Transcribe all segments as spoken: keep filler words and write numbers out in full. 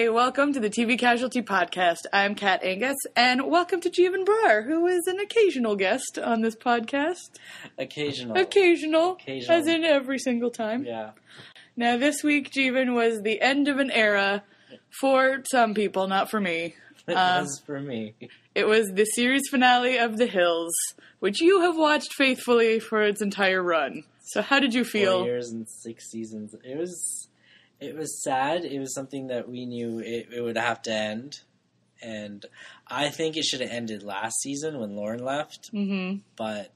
Hey, welcome to the T V Casualty Podcast. I'm Kat Angus, and welcome to Jeevan Brar, who is an occasional guest on this podcast. Occasional. Occasional. Occasional. As in every single time. Yeah. Now, this week, Jeevan, was the end of an era for some people, not for me. It Um, was for me. It was the series finale of The Hills, which you have watched faithfully for its entire run. So how did you feel? Four years and six seasons. It was, it was sad. It was something that we knew it, it would have to end. And I think it should have ended last season when Lauren left. Mm-hmm. But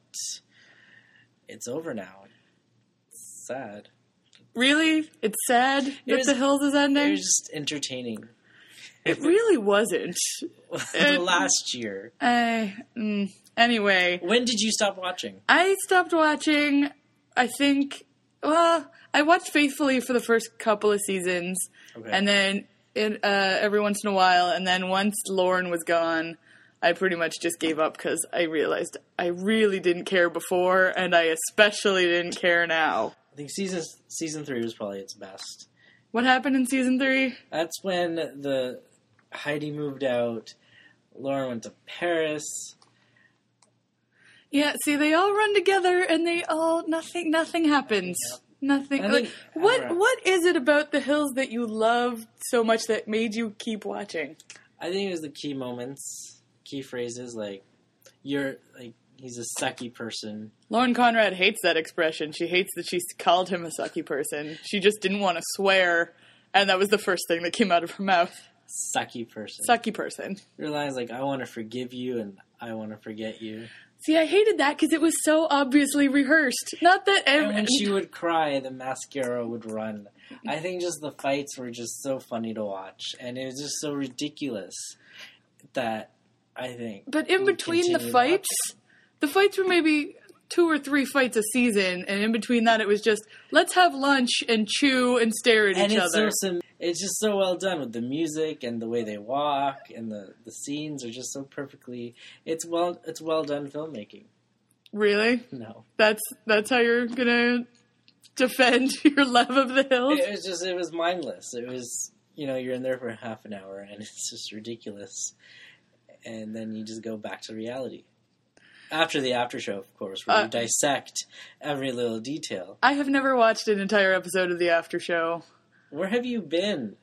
it's over now. It's sad. Really? It's sad that was- The Hills is It ending? was just entertaining. It really wasn't. The last year. I, mm, anyway, When did you stop watching? I stopped watching, I think, well, I watched faithfully for the first couple of seasons, Okay. and then it, uh, every once in a while, and then once Lauren was gone, I pretty much just gave up because I realized I really didn't care before, and I especially didn't care now. I think season season three was probably its best. What happened in season three? That's when the Heidi moved out. Lauren went to Paris. Yeah, see, they all run together, and they all nothing. Nothing happens. Yep. Nothing. I Like, think- what? alright. What is it about The Hills that you love so much that made you keep watching? I think it was the key moments, key phrases like "you're like he's a sucky person." Lauren Conrad hates that expression. She hates that she called him a sucky person. She just didn't want to swear, and that was the first thing that came out of her mouth. Sucky person. Sucky person. Your lines like "I want to forgive you" and "I want to forget you." See, I hated that because it was so obviously rehearsed. Not that And every... when she would cry, the mascara would run. I think just the fights were just so funny to watch, and it was just so ridiculous that I think. But in we between the continued fights, watching. the fights were maybe two or three fights a season, and in between that it was just, let's have lunch and chew and stare at and each it's other. so sim- it's just so well done with the music and the way they walk and the, the scenes are just so perfectly. It's well it's well done filmmaking. Really? No, That's that's how you're gonna defend your love of The Hills? it was just it was mindless. It was you know you're in there for half an hour and it's just ridiculous, and then you just go back to reality. After the after show, of course, where Uh, you dissect every little detail. I have never watched an entire episode of the after show. Where have you been?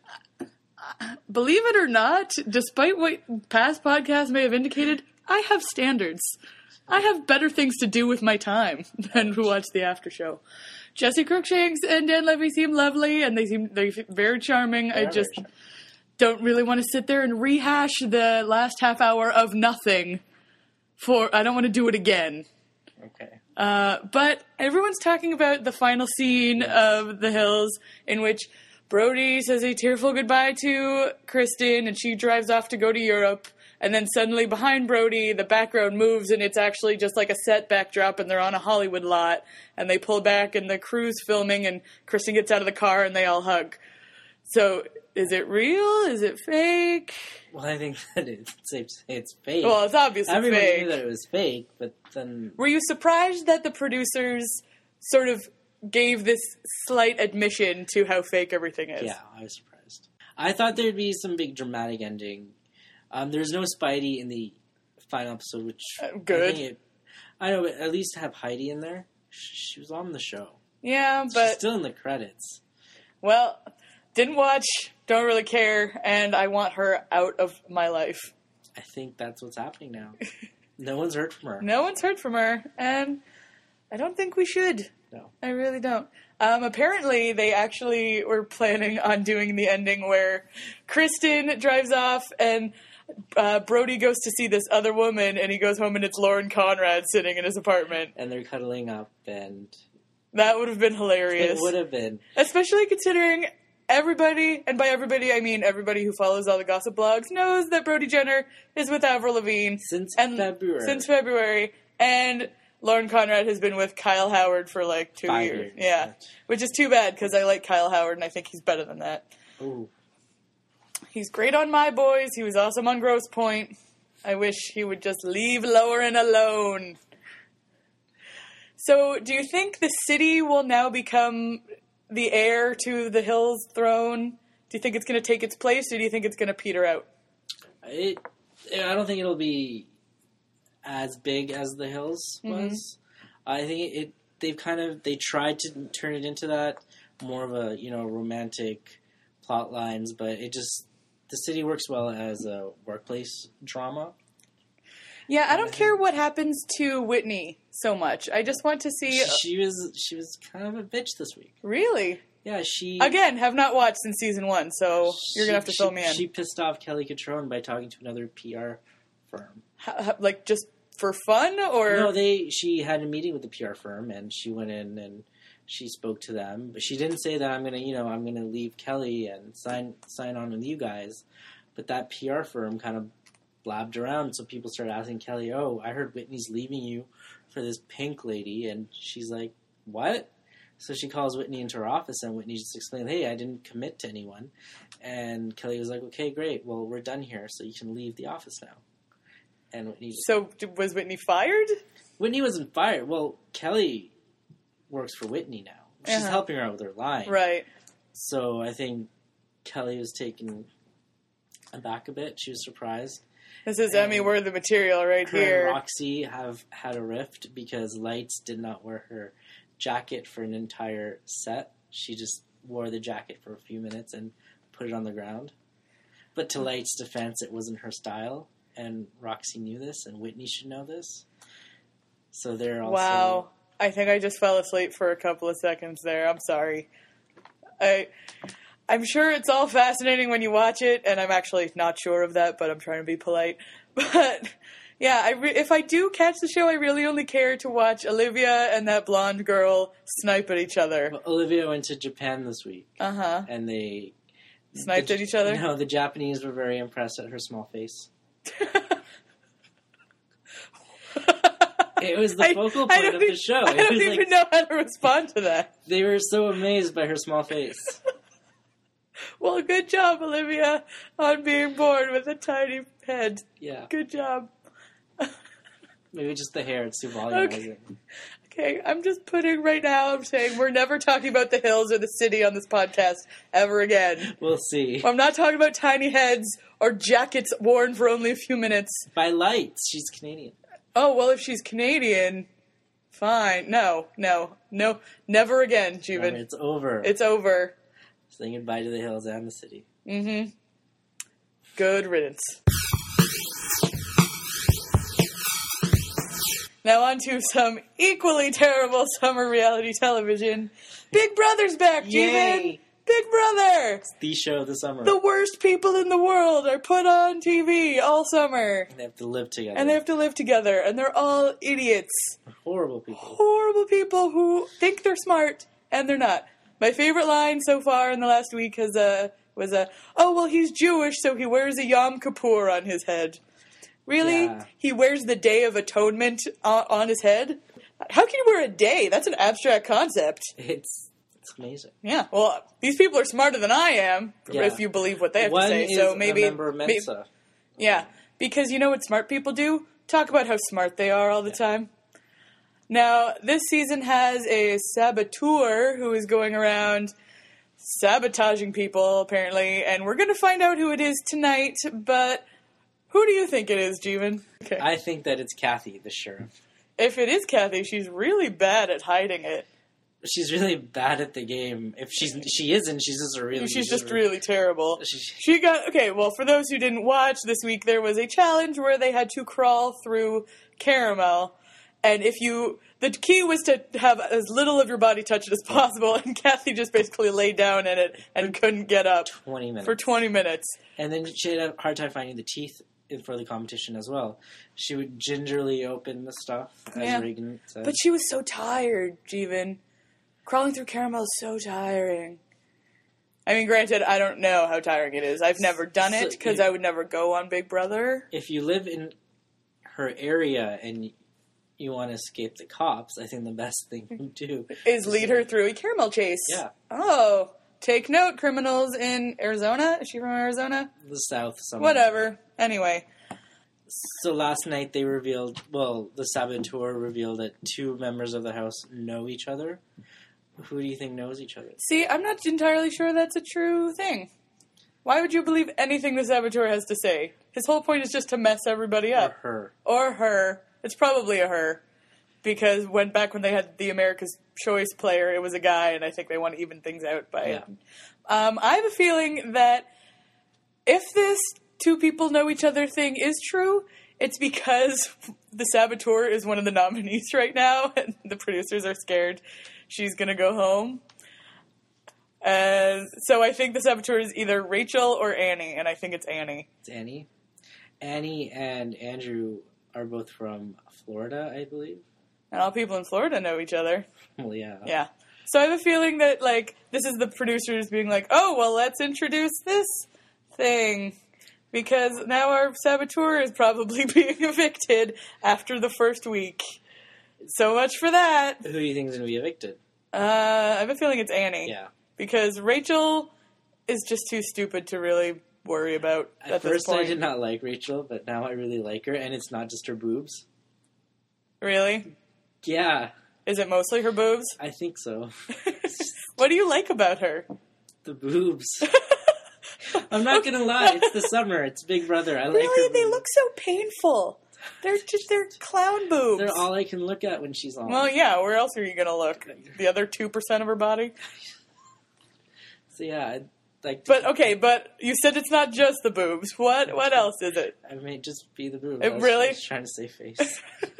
Believe it or not, despite what past podcasts may have indicated, I have standards. I have better things to do with my time than to watch the after show. Jesse Cruikshanks and Dan Levy seem lovely, and they seem they're very charming. They I are just very don't really want to sit there and rehash the last half hour of nothing. For I don't want to do it again. Okay. Uh, but everyone's talking about the final scene of The Hills, in which Brody says a tearful goodbye to Kristen, and she drives off to go to Europe. And then suddenly behind Brody, the background moves, and it's actually just like a set backdrop, and they're on a Hollywood lot. And they pull back, and the crew's filming, and Kristen gets out of the car, and they all hug. So, is it real? Is it fake? Well, I think that it's safe to say it's fake. Well, it's obviously Everybody fake. knew that it was fake, but then Were you surprised that the producers sort of gave this slight admission to how fake everything is? yeah, I was surprised. I thought there'd be some big dramatic ending. Um, there's no Spidey in the final episode, which Uh, good. I, think it, I know, but at least have Heidi in there. She, she was on the show. Yeah, She's but, still in the credits. well, didn't watch, don't really care, and I want her out of my life. I think that's what's happening now. No one's heard from her. No one's heard from her, and I don't think we should. No. I really don't. Um, apparently, they actually were planning on doing the ending where Kristen drives off and uh, Brody goes to see this other woman, and he goes home and it's Lauren Conrad sitting in his apartment. And they're cuddling up, and That would have been hilarious. it would have been. Especially considering everybody, and by everybody I mean everybody who follows all the gossip blogs, knows that Brody Jenner is with Avril Lavigne. Since and February. Since February. And Lauren Conrad has been with Kyle Howard for like two Five years. years. Yeah. Which is too bad because I like Kyle Howard and I think he's better than that. Ooh. He's great on My Boys. He was awesome on Grosse Pointe. I wish he would just leave Lauren alone. So, do you think the city will now become the heir to the Hills throne? Do you think it's going to take its place, or do you think it's going to peter out? It, I don't think it'll be as big as The Hills was. Mm-hmm. I think it. They've kind of they tried to turn it into that more of a you know romantic plot lines, but it just the city works well as a workplace drama. Yeah, I don't care what happens to Whitney so much. I just want to see. She was she was kind of a bitch this week. Really? Yeah, she again have not watched since season one, so she, you're gonna have to she, fill me in. She pissed off Kelly Cutrone by talking to another P R firm. How, like just for fun, or no? They she had a meeting with the P R firm, and she went in and she spoke to them, but she didn't say that I'm gonna you know I'm gonna leave Kelly and sign sign on with you guys. But that P R firm kind of blabbed around, so people started asking Kelly, "Oh, I heard Whitney's leaving you for this pink lady," and she's like, "What?" So she calls Whitney into her office, and Whitney just explained, "Hey, I didn't commit to anyone." And Kelly was like, "Okay, great. Well, we're done here, so you can leave the office now." And Whitney just, so was Whitney fired? Whitney wasn't fired. Well, Kelly works for Whitney now. She's uh-huh. helping her out with her line, right? So I think Kelly was taken aback a bit. She was surprised. This is Emmy-worthy material right her here. And Roxy have had a rift because Lights did not wear her jacket for an entire set. She just wore the jacket for a few minutes and put it on the ground. But to Lights' defense, it wasn't her style, and Roxy knew this, and Whitney should know this. So they're also... Wow. I think I just fell asleep for a couple of seconds there. I'm sorry. I... I'm sure it's all fascinating when you watch it, and I'm actually not sure of that, but I'm trying to be polite. But, yeah, I re- if I do catch the show, I really only care to watch Olivia and that blonde girl snipe at each other. Well, Olivia went to Japan this week. Uh-huh. And they... Sniped the, at each other? No, the Japanese were very impressed at her small face. It was the focal I, point I of the show. I it don't was even like, know how to respond to that. They were so amazed by her small face. Well, good job, Olivia, on being born with a tiny head. Yeah. Good job. Maybe just the hair. It's too voluminizing. Okay. okay, I'm just putting right now, I'm saying we're never talking about the hills or the city on this podcast ever again. We'll see. I'm not talking about tiny heads or jackets worn for only a few minutes. By Lights. She's Canadian. Oh, well, if she's Canadian, fine. No, no, no, never again, Jeevan. No, it's over. It's over. Saying goodbye to the hills and the city. Mm-hmm. Good riddance. Now on to some equally terrible summer reality television. Big Brother's back, Jeevan! Big Brother! It's the show of the summer. The worst people in the world are put on T V all summer. And they have to live together. And they have to live together, and they're all idiots. Horrible people. Horrible people who think they're smart, and they're not. My favorite line so far in the last week has, uh, was, uh, oh, well, he's Jewish, so he wears a Yom Kippur on his head. Really? Yeah. He wears the Day of Atonement on, on his head? How can you wear a day? That's an abstract concept. It's it's amazing. Yeah, well, these people are smarter than I am, yeah. if you believe what they have One to say. is So maybe, a member of Mensa. Maybe, yeah, because you know what smart people do? Talk about how smart they are all the yeah. time. Now, this season has a saboteur who is going around sabotaging people, apparently, and we're going to find out who it is tonight, but who do you think it is, Jeevan? Okay. I think that it's Kathy, the sheriff. If it is Kathy, she's really bad at hiding it. She's really bad at the game. If she's she isn't, she's just a really She's just just really terrible. She, She got okay. Well, for those who didn't watch this week, there was a challenge where they had to crawl through caramel, and if you the key was to have as little of your body touched as possible, and Kathy just basically laid down in it and couldn't get up twenty minutes for twenty minutes. And then she had a hard time finding the teeth for the competition as well. She would gingerly open the stuff, as Yeah. Reagan said. But she was so tired, Jeevan. Crawling through caramel is so tiring. I mean, granted, I don't know how tiring it is. I've never done it because So, I would never go on Big Brother. If you live in her area and you want to escape the cops, I think the best thing to do Is lead her through a caramel chase. Yeah. Oh, take note, criminals in Arizona. Is she from Arizona? the South. Somewhere. Whatever. Anyway. So last night they revealed, well, the saboteur revealed that two members of the house know each other. Who do you think knows each other? See, I'm not entirely sure that's a true thing. Why would you believe anything the Saboteur has to say? His whole point is just to mess everybody up. Or her. Or her. It's probably a her. Because when back when they had the America's Choice player, it was a guy, and I think they want to even things out by Yeah. it. Um, I have a feeling that if this two people know each other thing is true, it's because the Saboteur is one of the nominees right now, and the producers are scared she's going to go home. Uh, so I think the Saboteur is either Rachel or Annie, and I think it's Annie. It's Annie. Annie and Andrew are both from Florida, I believe. And all people in Florida know each other. Well, yeah. Yeah. So I have a feeling that, like, this is the producers being like, oh, well, let's introduce this thing. Because now our Saboteur is probably being evicted after the first week. So much for that. Who do you think is going to be evicted? Uh, I have a feeling it's Annie. Yeah. Because Rachel is just too stupid to really worry about at, At this first, point. I did not like Rachel, but now I really like her, and it's not just her boobs. Really? Yeah, Is it mostly her boobs? I think so. What do you like about her? The boobs. I'm not gonna lie, it's the summer. It's Big Brother. I like Really? her They boobs. look so painful. They're just, they're clown boobs. They're all I can look at when she's on. Well, yeah, where else are you going to look? The other two percent of her body? So yeah, I'd like. To, But, okay, but you said it's not just the boobs. What What else is it? I may just be the boobs. It I was really? just trying to say face.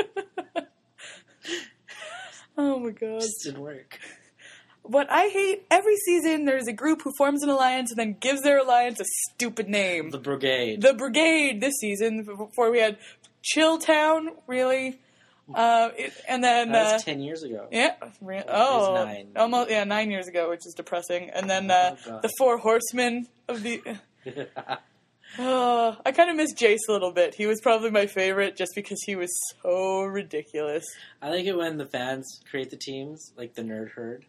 Oh my god. Just didn't work. What I hate, every season there's a group who forms an alliance and then gives their alliance a stupid name. The Brigade. The Brigade this season, before we had Chilltown, really? Uh, it, and then... That uh, was ten years ago. Yeah. Re- oh, nine. almost yeah, nine years ago, which is depressing. And then uh, Oh, God. the Four Horsemen of the. Oh, I kind of miss Jace a little bit. He was probably my favorite, just because he was so ridiculous. I like it when the fans create the teams, like the Nerd Herd.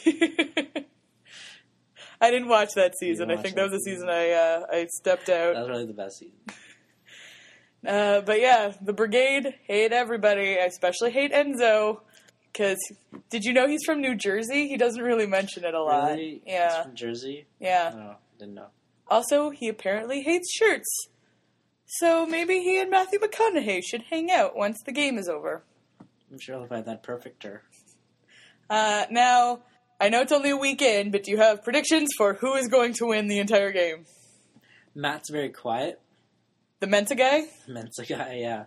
I didn't watch that season. I watch think that that was the season. season I uh, I stepped out. That was really the best season. Uh, but yeah, the Brigade hate everybody. I especially hate Enzo. Because, did you know he's from New Jersey? He doesn't really mention it a lot. Really? Yeah. He's from Jersey? Yeah. Oh, didn't know. Also, he apparently hates shirts. So maybe he and Matthew McConaughey should hang out once the game is over. I'm sure he'll find that perfecter. Uh, now, I know it's only a weekend, but do you have predictions for who is going to win the entire game? Matt's very quiet. The Mensa guy? Mensa guy, yeah.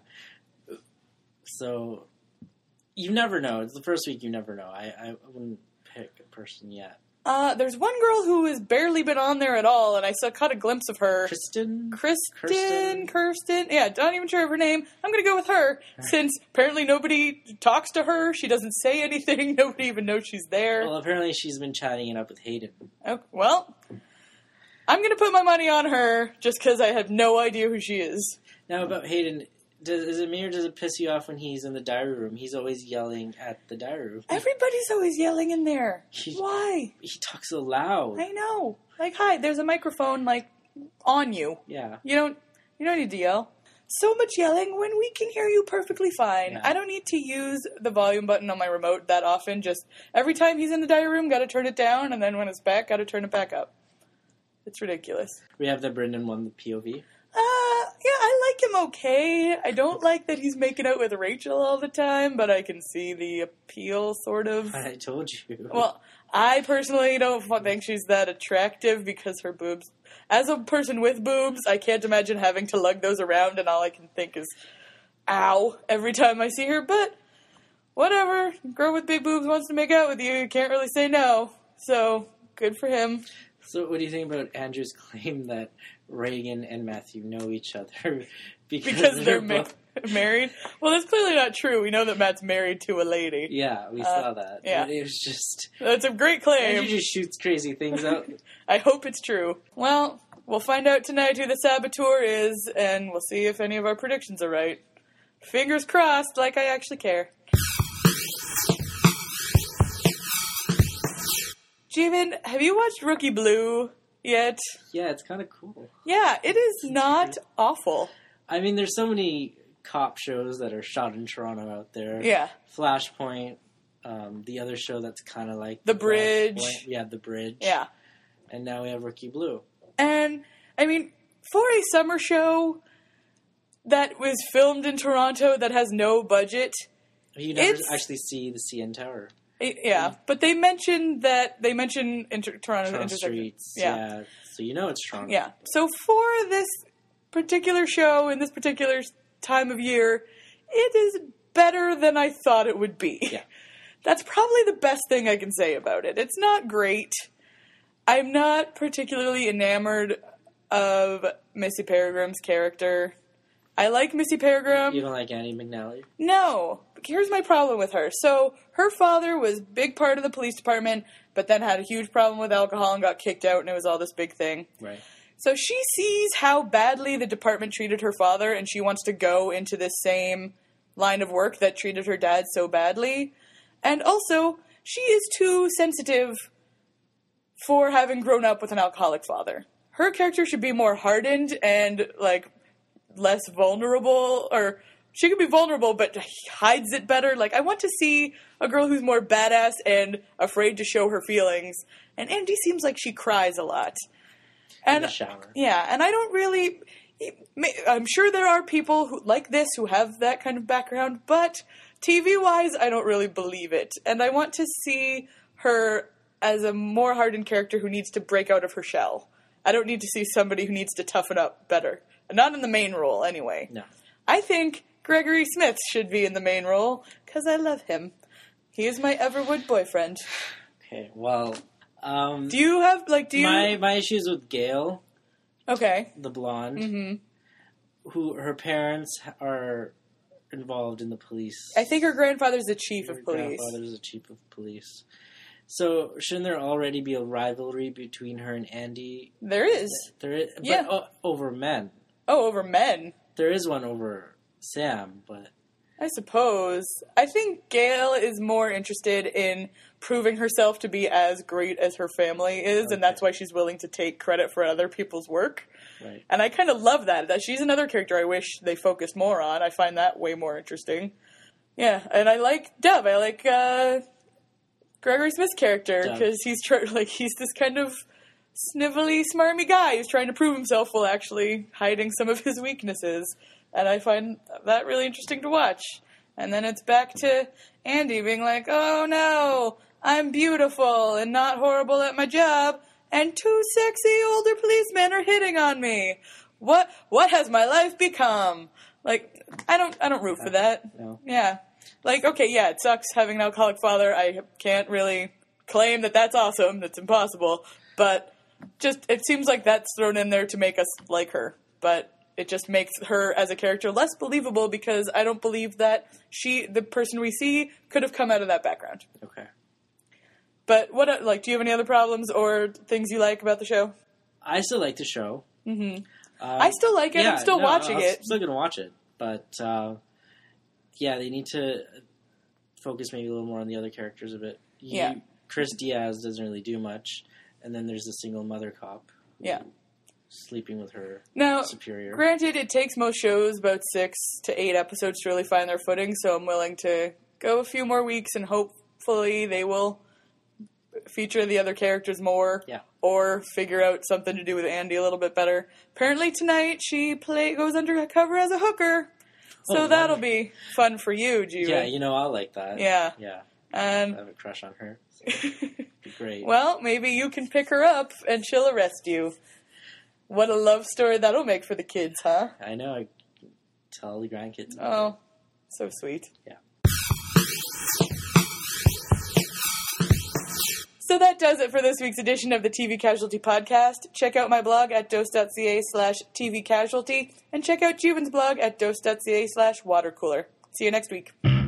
So, you never know. It's the first week, you never know. I, I wouldn't pick a person yet. Uh, there's one girl who has barely been on there at all, and I saw caught a glimpse of her. Kristen? Kristen, Kirsten? Kirsten, yeah, not even sure of her name. I'm gonna go with her, since apparently nobody talks to her, she doesn't say anything, nobody even knows she's there. Well, apparently she's been chatting it up with Hayden. Oh, well, I'm gonna put my money on her, just because I have no idea who she is. Now, about Hayden, does, is it me or does it piss you off when he's in the diary room? He's always yelling at the diary room. Everybody's always yelling in there. He- Why? He talks so loud. I know. Like, hi, there's a microphone, like, on you. Yeah. You don't, you don't need to yell. So much yelling when we can hear you perfectly fine. Yeah. I don't need to use the volume button on my remote that often. Just every time he's in the diary room, gotta turn it down, and then when it's back, gotta turn it back up. It's ridiculous. We have that Brendan won the P O V. Uh, yeah, I like him okay. I don't like that he's making out with Rachel all the time, but I can see the appeal, sort of. I told you. Well, I personally don't think she's that attractive because her boobs... As a person with boobs, I can't imagine having to lug those around, and all I can think is, ow, every time I see her, but whatever. Girl with big boobs wants to make out with you, you can't really say no. So, good for him. So what do you think about Andrew's claim that Reagan and Matthew know each other because, Because they're ma- both... married? Well, that's clearly not true. We know that Matt's married to a lady. Yeah, we Uh, saw that. yeah. It was just... That's a great claim. Andrew just shoots crazy things out. I hope it's true. Well, we'll find out tonight who the Saboteur is, and we'll see if any of our predictions are right. Fingers crossed, like I actually care. Jimin, have you watched Rookie Blue yet? Yeah, it's kind of cool. Yeah, it is not awful. I mean, there's so many cop shows that are shot in Toronto out there. Yeah. Flashpoint, um, the other show that's kind of like... The Bridge. Flashpoint. Yeah, The Bridge. Yeah. And now we have Rookie Blue. And, I mean, for a summer show that was filmed in Toronto that has no budget... You never it's, actually see the C N Tower. It, yeah, but they mentioned that... They mentioned inter, Toronto, Toronto intersection. streets. Yeah. yeah. So you know it's Toronto. Yeah. So for this particular show in this particular time of year, it is better than I thought it would be. Yeah. That's probably the best thing I can say about it. It's not great. I'm not particularly enamored of Missy Peregrine's character. I like Missy Peregrine. You don't like Annie McNally? No. Here's my problem with her. So, her father was a big part of the police department, but then had a huge problem with alcohol and got kicked out, and it was all this big thing. Right. So she sees how badly the department treated her father, and she wants to go into this same line of work that treated her dad so badly. And also, she is too sensitive for having grown up with an alcoholic father. Her character should be more hardened and, like, less vulnerable, or she could be vulnerable but hides it better. Like, I want to see a girl who's more badass and afraid to show her feelings. And Andy seems like she cries a lot. And, in the shower. Yeah, and I don't really... I'm sure there are people who like this who have that kind of background, but T V-wise, I don't really believe it. And I want to see her as a more hardened character who needs to break out of her shell. I don't need to see somebody who needs to toughen up better. Not in the main role, anyway. No. I think Gregory Smith should be in the main role, because I love him. He is my Everwood boyfriend. Okay, well... Um, do you have, like, do you... My, my issues with Gail... Okay. The blonde, mm-hmm. who her parents are involved in the police. I think her grandfather's the chief her of police. grandfather's the chief of police. So shouldn't there already be a rivalry between her and Andy? There is. There is, but yeah. o- over men. Oh, over men. There is one over Sam, but I suppose. I think Gail is more interested in proving herself to be as great as her family is, okay. and that's why she's willing to take credit for other people's work. Right. And I kind of love that. That she's another character I wish they focused more on. I find that way more interesting. Yeah, and I like Dove. I like uh, Gregory Smith's character because he's tr- like he's this kind of snivelly, smarmy guy who's trying to prove himself while actually hiding some of his weaknesses. And I find that really interesting to watch. And then it's back to Andy being like, oh no, I'm beautiful and not horrible at my job, and two sexy older policemen are hitting on me. What what has my life become? Like, I don't I don't root for that. No. Yeah. Like, okay, yeah, it sucks having an alcoholic father. I can't really claim that that's awesome. That's impossible. But just, it seems like that's thrown in there to make us like her. But it just makes her as a character less believable because I don't believe that she, the person we see, could have come out of that background. Okay. But what, like, do you have any other problems or things you like about the show? I still like the show. Mm-hmm. Um, Um, I still like it. yeah, I'm still no, watching I'm it. still going to watch it. But, uh, yeah, they need to focus maybe a little more on the other characters a bit. You, yeah. Chris Diaz doesn't really do much. And then there's the single mother cop. Yeah. Sleeping with her now, superior. Granted, it takes most shows about six to eight episodes to really find their footing, so I'm willing to go a few more weeks and hopefully they will feature the other characters more. Yeah. Or figure out something to do with Andy a little bit better. Apparently tonight she play goes undercover as a hooker. So oh, that'll wow. be fun for you, Juven. Yeah, you know I'll like that. Yeah. Yeah. And I have a crush on her. So it'd be great. Well, maybe you can pick her up and she'll arrest you. What a love story that'll make for the kids, huh? I know. I tell the grandkids. Oh, so sweet. Yeah. So that does it for this week's edition of the T V Casualty Podcast. Check out my blog at dose.ca slash TV Casualty and check out Juven's blog at dose.ca slash watercooler. See you next week.